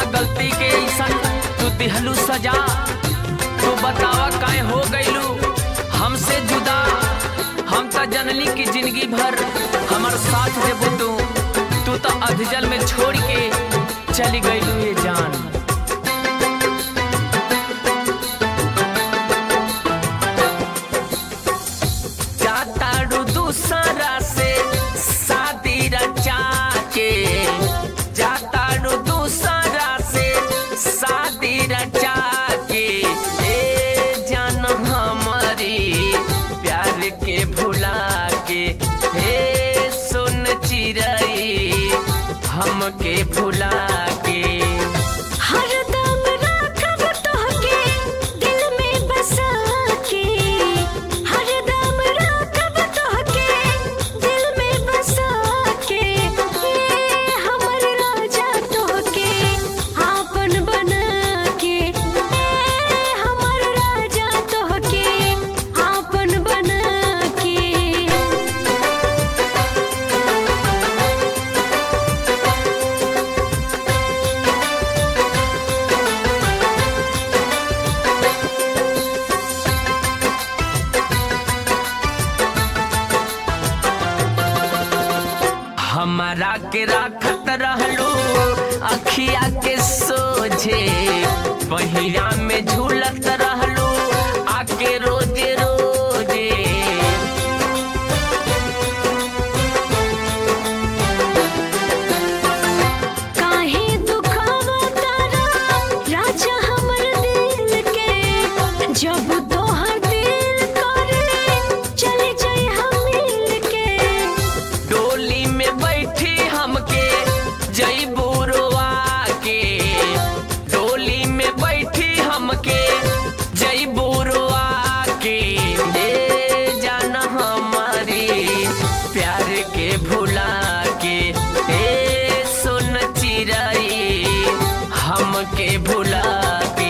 कौना गलती के ऐसन तू दिहलू सजा। तू बतावा काहे हो गइलू हमसे जुदा। हम त जनली की जिंदगी भर हमार साथ देबू तू तो अधजल में छोड़ के चली गइलू ये जान। जाताड़ू दूसरा से शादी रचा के, जाताड़ू दूसरा से शादी रचा के, ए जान हमारी प्यार के भुला के, हे सुन चिरई हमके भुला के। हरदम राखब तोहके दिल में बसा के, हरदम राखब तोहके दिल में बसा के, ए हमर राजा तोहके आपन बना के, ए हमर राजा तोहके आपन बना के। हमारा के राखत रहलू अखिया के सोझे, पहिया में झूलत रहलू आके रोजे रोजे। काहे दुखावा तारा राजा हमर दिल के, जब तोहर दिल करे चले जाए हम मिल के। डोली में बैठी हमके जईबू रोआ के, डोली में बैठी हमके जईबू रोआ के, ए जान हमारी प्यार के भुला के, ए सुन चिरई हमके भुला के।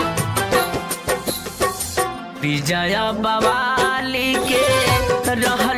विजया बवाली के रहल